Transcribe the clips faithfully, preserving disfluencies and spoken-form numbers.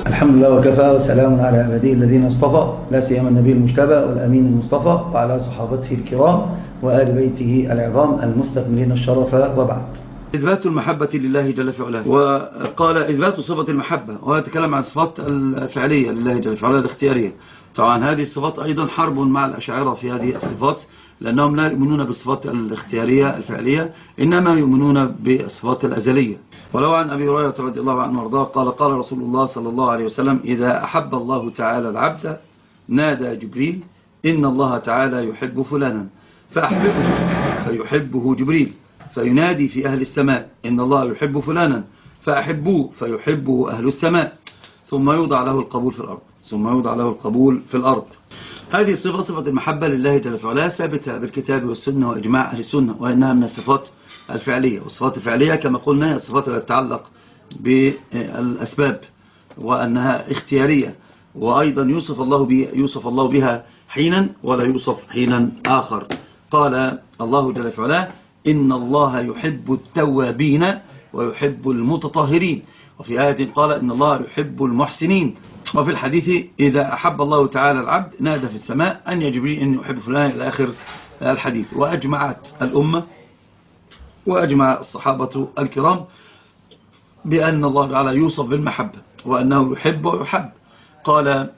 الحمد لله وكفى وسلام على عباده الذين اصطفى، لا سيما النبي المجتبى والأمين المصطفى وعلى صحابته الكرام وآل بيته العظام المستكملين الشرف، وبعد. إثبات المحبة لله جل في علاه، وقال إثبات صفة المحبة، وهو يتكلم عن الصفات الفعلية لله جل في علاه الاختيارية. طبعا هذه الصفات أيضا حرب مع الأشاعرة في هذه الصفات، لأنهم لا يؤمنون بالصفات الاختيارية الفعلية، إنما يؤمنون بالصفات الأزلية. ولو عن أبي هريرة رضي الله عنه وارضاه قال قال رسول الله صلى الله عليه وسلم: إذا أحب الله تعالى العبد نادى جبريل إن الله تعالى يحب فلانا فأحببه فيحبه جبريل، فينادي في أهل السماء إن الله يحب فلانا فأحبوه فيحبه أهل السماء، ثم يوضع له القبول في الأرض ثم يوضع له القبول في الأرض. هذه الصفة صفة المحبة لله جل وعلا ثابتة بالكتاب والسنة وإجماع أهل السنة، وإنها من الصفات الفعلية. والصفات الفعلية كما قلنا هي الصفات التي تتعلق بالأسباب وأنها اختيارية، وأيضا يوصف الله بها يوصف الله بها حينا ولا يوصف حينا آخر. قال الله جل وعلا: إن الله يحب التوابين ويحب المتطهرين. وفي آية قال: إن الله يحب المحسنين. وفي الحديث: إذا أحب الله تعالى العبد نادى في السماء أن يا جبريل إن يحب فلان، إلى آخر الحديث. وأجمعت الأمة وأجمع الصحابة الكرام بأن الله تعالى يوصف بالمحبة وأنه يحب ويحب. قال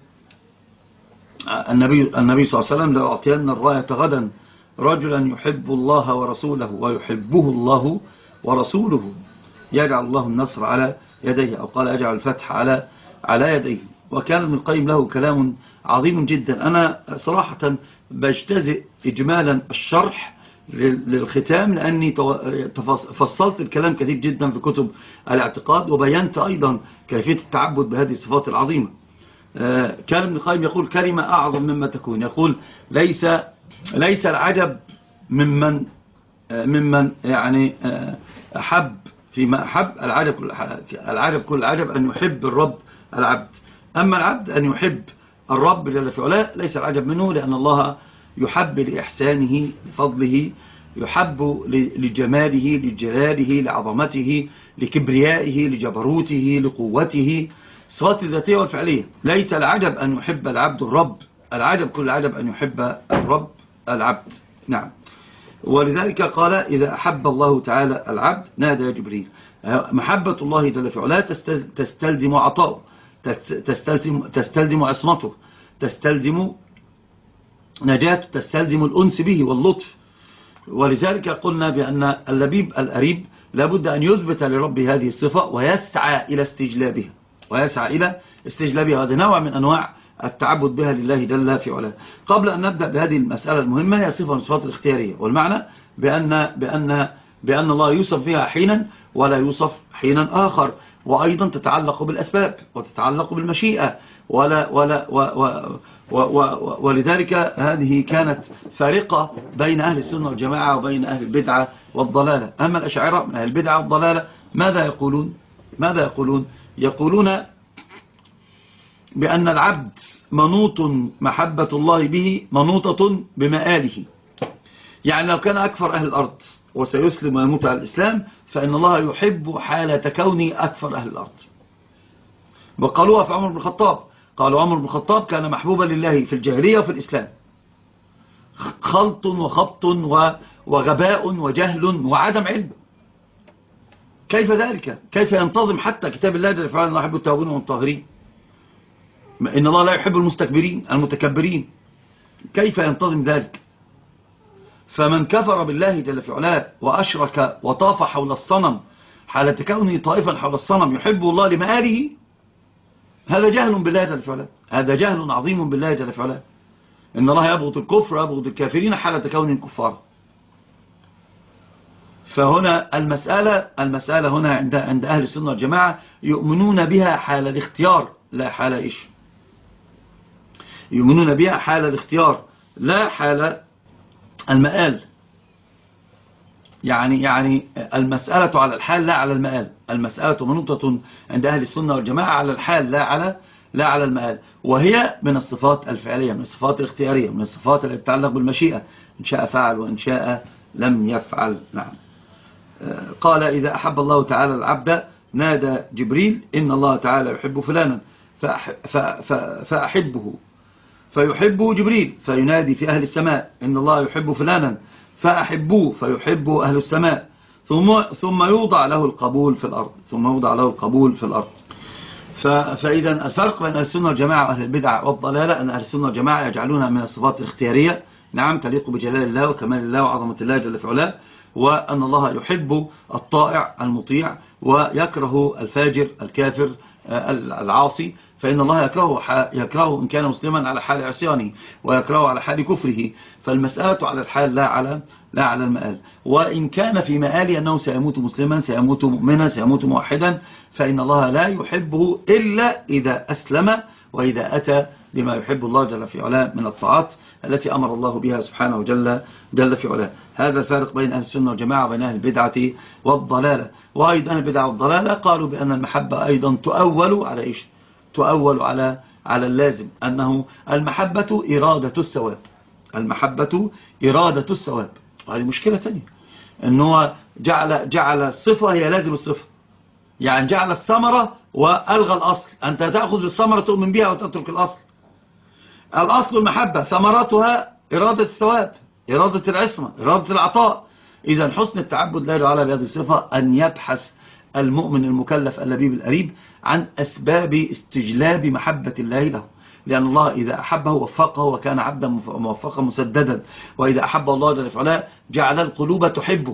النبي, النبي صلى الله عليه وسلم: لأعطين الراية غدا رجلا يحب الله ورسوله ويحبه الله ورسوله، يجعل الله النصر على يديه، أو قال يجعل الفتح على على يديه. وكان ابن القيم له كلام عظيم جدا. أنا صراحة بجتزئ إجمالا الشرح للختام، لأني فصلت الكلام كثير جدا في كتب الاعتقاد، وبينت أيضا كيفية التعبد بهذه الصفات العظيمة. كان ابن القيم يقول كلمة أعظم مما تكون، يقول: ليس ليس العجب ممن ممن يعني أحب فيما أحب، العجب كل العجب كل العجب أن يحب الرب العبد. أما العبد أن يحب الرب جل في علاه ليس العجب منه، لأن الله يحب لإحسانه لفضله، يحب لجماله لجلاله لعظمته لكبريائه لجبروته لقوته، الصفات الذاتية والفعلية. ليس العجب أن يحب العبد الرب، العجب كل العجب أن يحب الرب العبد. نعم. ولذلك قال: إذا أحب الله تعالى العبد نادى جبريل. محبة الله جل في علاه تستلزم عطاؤه، تستلزم, تستلزم عصمته، تستلزم نجاته، تستلزم الأنس به واللطف. ولذلك قلنا بأن اللبيب الأريب لابد أن يثبت لرب هذه الصفة ويسعى إلى استجلابها ويسعى إلى استجلابها. هذا نوع من أنواع التعبد بها لله جل في علاه. قبل أن نبدأ بهذه المسألة المهمة، هي صفة من الصفات الاختيارية، والمعنى بأن, بأن, بأن الله يوصف فيها حينا ولا يوصف حينا آخر، وأيضا تتعلق بالأسباب وتتعلق بالمشيئة ولا ولا و و و و ولذلك هذه كانت فارقة بين أهل السنة والجماعة وبين أهل البدعة والضلالة. أما الأشاعرة من أهل البدعة والضلالة ماذا يقولون؟ ماذا يقولون؟ يقولون بأن العبد منوط محبة الله به منوطة بمآله. يعني لو كان أكثر أهل الأرض وسيسلم ويموت على الإسلام فإن الله يحب حالة كوني أكثر أهل الأرض. وقالوها في عمر بن الخطاب، قالوا عمر بن الخطاب كان محبوبا لله في الجاهلية وفي الإسلام، خلط وخبط وغباء وجهل وعدم علم. كيف ذلك؟ كيف ينتظم حتى كتاب الله جل وعلا: الله يحب التوابين والمطهرين، إن الله لا يحب المستكبرين المتكبرين؟ كيف ينتظم ذلك؟ فمن كفر بالله جل في علاه وأشرك وطاف حول الصنم حالة كونه طائفا حول الصنم يحب الله لمآله، هذا جهل بالله جل في علاه، هذا جهل عظيم بالله جل في علاه. إن الله يبغض الكفر ويبغض الكافرين حالة كونهم كفار. فهنا المسألة المسألة هنا عند عند أهل السنة والجماعة يؤمنون بها حال الاختيار لا حال إيش يؤمنون بها حال الاختيار لا حال المآل. يعني يعني المسألة على الحال لا على المآل. المسألة منوطة عند أهل السنة والجماعة على الحال لا على لا على المآل، وهي من الصفات الفعلية، من الصفات الاختيارية، من الصفات التي تتعلق بالمشيئة، إن شاء فعل وإن شاء لم يفعل. نعم. قال: إذا أحب الله تعالى العبد نادى جبريل إن الله تعالى يحب فلانا فأحبه فيحبه جبريل فينادي في أهل السماء إن الله يحب فلانا فأحبوه فيحبه أهل السماء ثم ثم يوضع له القبول في الأرض ثم يوضع له القبول في الأرض. فإذا الفرق بين أهل السنة والجماعة وأهل البدع والضلالة أن أهل السنة والجماعة يجعلونها من الصفات الاختيارية، نعم، تليق بجلال الله وكمال الله وعظمة الله جل في علاه، وأن الله يحب الطائع المطيع ويكره الفاجر الكافر العاصي، فإن الله يكرهه, يكرهه إن كان مسلما على حال عصيانه ويكرهه على حال كفره. فالمسألة على الحال لا على لا على المآل. وإن كان في مآله أنه سيموت مسلما سيموت مؤمنا سيموت موحدا، فإن الله لا يحبه إلا إذا أسلم وإذا أتى بما يحب الله جل في علاه من الطاعات التي أمر الله بها سبحانه جل, جل في علاه. هذا الفارق بين أهل السنة والجماعة وبين أهل البدعة والضلالة. وأيضا أهل البدعة والضلالة قالوا بأن المحبة أيضا تؤول على إيش؟ تؤول على على اللازم، أنه المحبة إرادة الثواب، المحبة إرادة الثواب. وهذه مشكلة تانية، أنه جعل جعل الصفة هي لازم الصفة، يعني جعل الثمرة وألغى الأصل. أنت تأخذ بالثمرة تؤمن بها وتترك الأصل. الأصل المحبة، ثمرتها إرادة الثواب، إرادة العصمة، إرادة العطاء. إذا حسن التعبد لا يعلى بهذه الصفة أن يبحث المؤمن المكلف اللبيب القريب عن أسباب استجلاب محبة الله له، لأن الله إذا أحبه وفقه وكان عبدا موفقا مسددا، وإذا أحب الله جل وعلا جعل القلوب تحبه.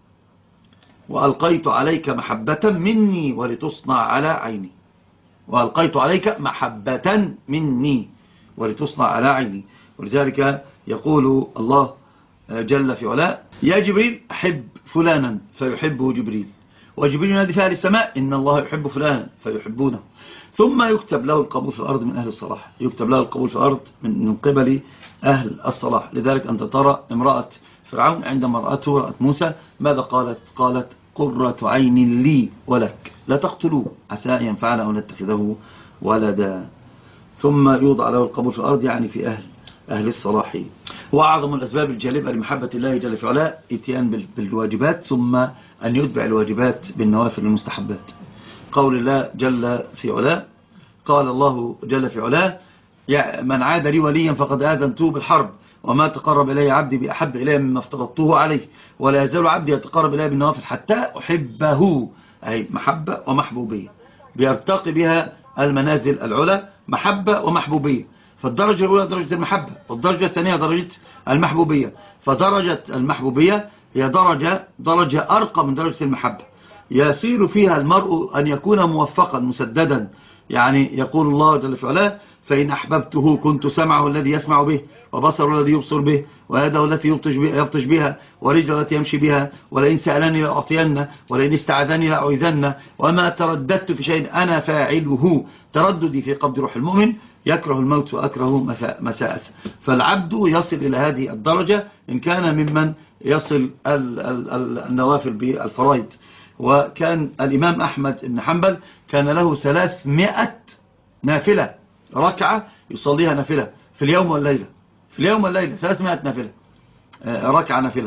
وألقيت عليك محبة مني ولتصنع على عيني، وألقيت عليك محبة مني ولتصنع على عيني. ولذلك يقول الله جل في علاه يا جبريل أحب فلانا فيحبه جبريل، وجبريل ينادي في أهل السماء إن الله يحب فلانا فيحبونه. ثم يكتب له القبول في الأرض من أهل الصلاح، يكتب له القبول في الأرض من, من قبل أهل الصلاح. لذلك أنت ترى امرأة فرعون عندما رأته رأت موسى ماذا قالت؟ قالت قرة عين لي ولك لا تقتلوه عسى أن ينفعنا أو نتخذه ولدا. ثم يوضع له القبول في الأرض يعني في أهل أهل الصلاح. وأعظم الأسباب الجالبة لمحبة الله جل في علاه اتيان بالواجبات، ثم أن يتبع الواجبات بالنوافل المستحبات. قول الله جل في علاه، قال الله جل في علاه من عاد لي وليا فقد آذنته بالحرب، وما تقرب إلي عبدي بأحب إلي مما افترضته عليه، ولا يزال عبدي يتقرب إلي بالنوافل حتى أحبه. أي محبة ومحبوبية بيرتقي بها المنازل العلى، محبة ومحبوبية. فالدرجة الأولى درجة المحبة، والدرجة الثانية درجة المحبوبية. فدرجة المحبوبية هي درجة درجة أرقى من درجة المحبة، يسير فيها المرء أن يكون موفقا مسددا. يعني يقول الله جل في علاه فإن أحببته كنت سمعه الذي يسمع به، وبصره الذي يبصر به، ويده التي يبطش بها، ورجله التي يمشي بها، ولئن سألني لأعطينه، ولئن استعاذني لأعوذنه، وما ترددت في شيء أنا فاعله. ترددي في قبض روح المؤمن، يكره الموت وأكره مساءته. فالعبد يصل إلى هذه الدرجة إن كان ممن يصل النوافل بالفرائض. وكان الإمام أحمد بن حنبل كان له ثلاثمائة نافلة ركعة يصليها نافلة في اليوم والليلة، في اليوم والليلة ثلاثمائة نافلة ركعة نافلة.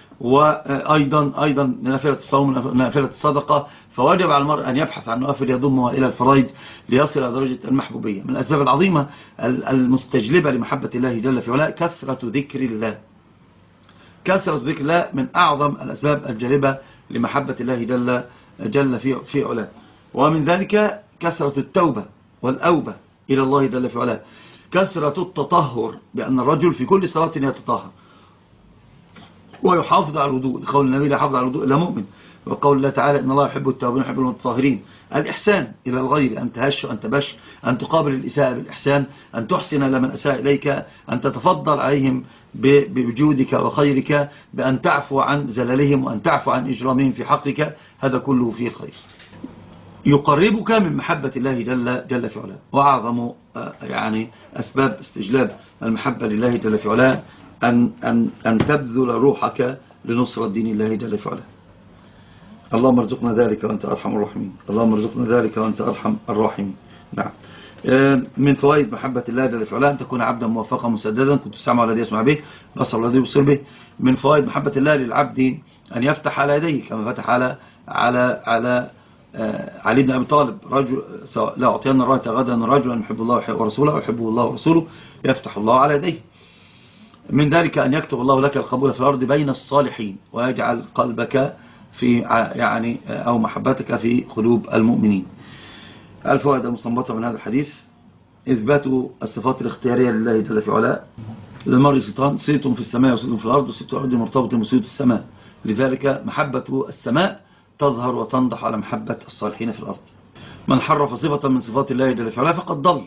وأيضا أيضا نافلة الصوم، نافلة الصدقة. فوجب على المرء أن يبحث عن نوافل يضمها إلى الفرائض ليصل إلى درجة المحبوبية. من الأسباب العظيمة المستجلبة لمحبة الله جل في علاه كثرة ذكر الله. كثرة ذكر الله من أعظم الأسباب الجالبة لمحبة الله جل جل في في علاه. ومن ذلك كثرة التوبة والأوبة إلى الله جل في علاه. كثرة التطهر، بأن الرجل في كل صلاة يتطهر ويحافظ على الوضوء، قول النبي لا يحافظ على الوضوء إلا مؤمن، وقول الله تعالى إن الله يحب التوابين ويحب المتطهرين. الإحسان إلى الغير، أن تهش وأن تبش، أن تقابل الإساءة بالإحسان، أن تحسن لمن أساء إليك، أن تتفضل عليهم بوجودك وخيرك، بأن تعفو عن زللهم وأن تعفو عن إجرامهم في حقك. هذا كله فيه خير يقربك من محبة الله جل, جل في علاه. وأعظم يعني أسباب استجلاب المحبة لله جل في علاه أن, أن, أن تبذل روحك لنصرة دين الله جل في علاه. اللهم ارزقنا ذلك وأنت أرحم الراحمين، اللهم ارزقنا ذلك وأنت أرحم الراحمين. نعم. من فوائد محبة الله جل في علاه أن تكون عبدا موفقا مسددا، كنت سامع الذي يسمع به، بصر الذي يبصر به. من فوائد محبة الله للعبد أن يفتح على يديه كما فتح على على على علي بن أبي طالب رجل لا أعطينا الراية غدا رجلا يحب الله ورسوله ويحبه الله ورسوله يفتح الله على يديه. من ذلك أن يكتب الله لك القبول في الأرض بين الصالحين ويجعل قلبك في يعني أو محبتك في قلوب المؤمنين. الفوائد المستنبطة من هذا الحديث: إثبات الصفات الاختيارية لله جل في علاه. للمرء صيتان، صيت في السماء وصيت في الأرض، وصيت الأرض مرتبط بصيت السماء، لذلك محبة السماء تظهر وتنضح على محبة الصالحين في الأرض. من حرف صفة من صفات الله جل في علاه فقد ضل،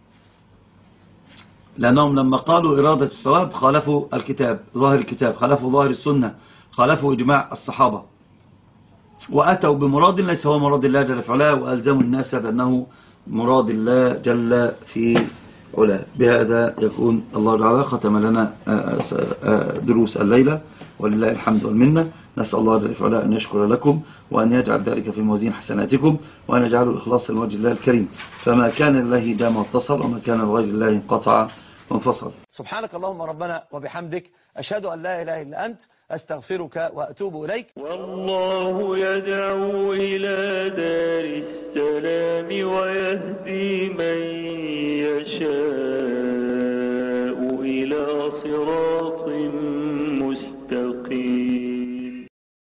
لأنهم لما قالوا إرادة الثواب خالفوا الكتاب، ظاهر الكتاب، خالفوا ظاهر السنة، خالفوا إجماع الصحابة، وأتوا بمراد ليس هو مراد الله جل في علاه، وألزموا الناس بأنه مراد الله جل في علاه. بهذا يكون الله تعالى ختم لنا دروس الليلة، ولله الحمد والمنة. نسأل الله جل في علاه أن يشكر لكم وأن يجعل ذلك في موازين حسناتكم، وأن يجعله إخلاصا لوجه الله الكريم، فما كان لله دام واتصل، وما كان لغير الله انقطع وانفصل. سبحانك اللهم ربنا وبحمدك، أشهد أن لا إله إلا أنت، أستغفرك وأتوب إليك. والله يدعو إلى دار السلام ويهدي من يشاء